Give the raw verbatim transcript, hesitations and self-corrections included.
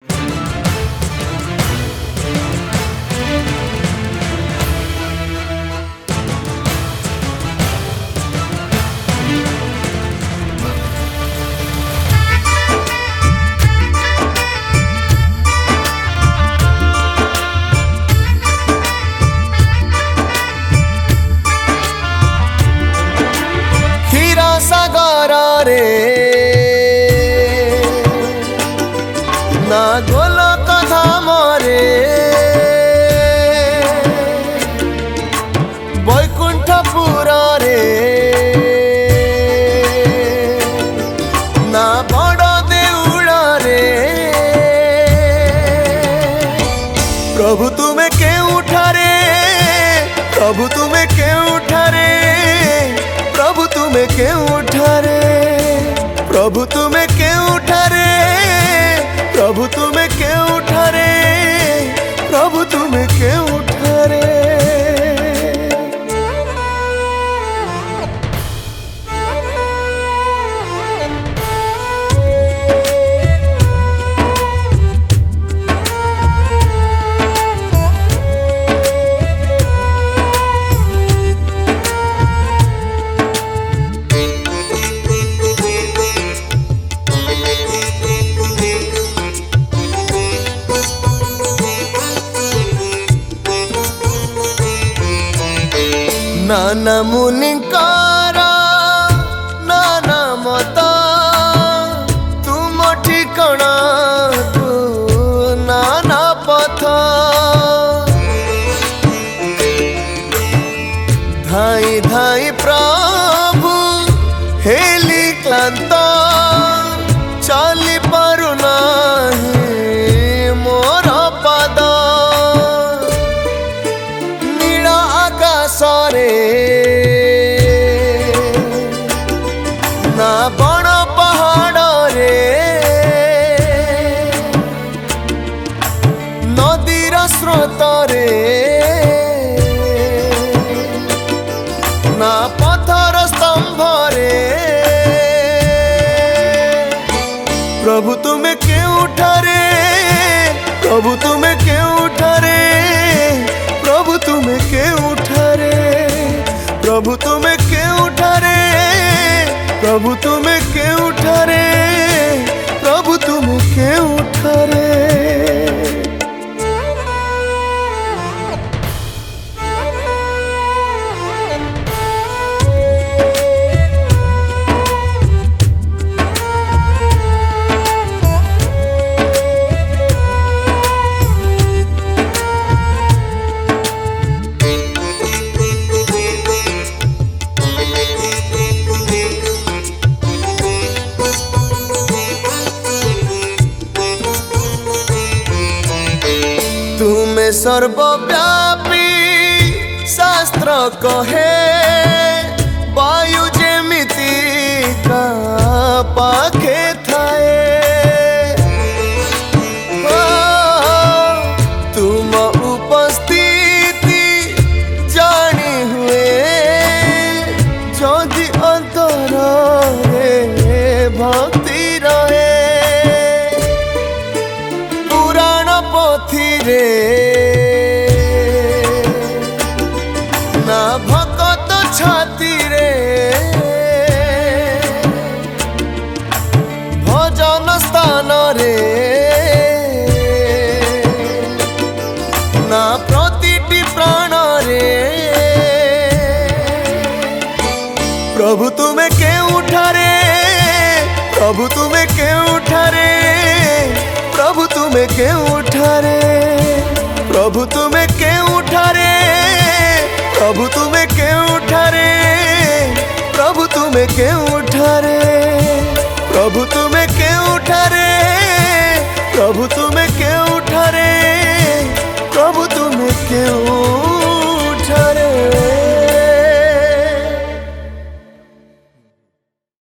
रे ना गोलक धाम रे बैकुंठपुर रे ना बड़ देउल रे प्रभु तुम्हें केउठारे प्रभु तुम्हें केउठारे प्रभु तुम्हें केउठारे प्रभु तुम्हें केउठारे प्रभु तुम्हें केउठारे प्रभु तुम्हें केउठारे नाना मुनिकार नाना मत तुम ठिकाना तू नाना पथ धाई धाई प्रभु हेली क्लांत चली पारु नाही मोर पाद नीला आकाश रे ना बड़ पहाड़ रे नदीर स्रोत रे ना पत्थर स्तंभ रे प्रभु तुम्हें केउठारे प्रभु तुम्हें केउठारे प्रभु तुम्हें केउठारे प्रभु तुम्हें केउठारे प्रभु तुम्हें केउठारे प्रभु तुम्हें केउठारे तुम्हें सर्वव्यापी शास्त्र कहे वायु जेमिति का पाखे थाए तुम उपस्थिति जानी हुए जदि अंतर रे भक्ति रहे पुराण पोथी रे ना भकत छाती रे भजन स्थान रे ना प्रतिटी प्राण रे प्रभु तुम्हें केउठारे प्रभु तुम्हें केउठारे प्रभु तुम्हें केउठारे प्रभु तुम्हें केउठारे प्रभु तुम्हें केउठारे प्रभु तुम्हें केउठारे प्रभु तुम्हें केउठारे प्रभु तुम्हें केउठारे प्रभु तुम्हें केउ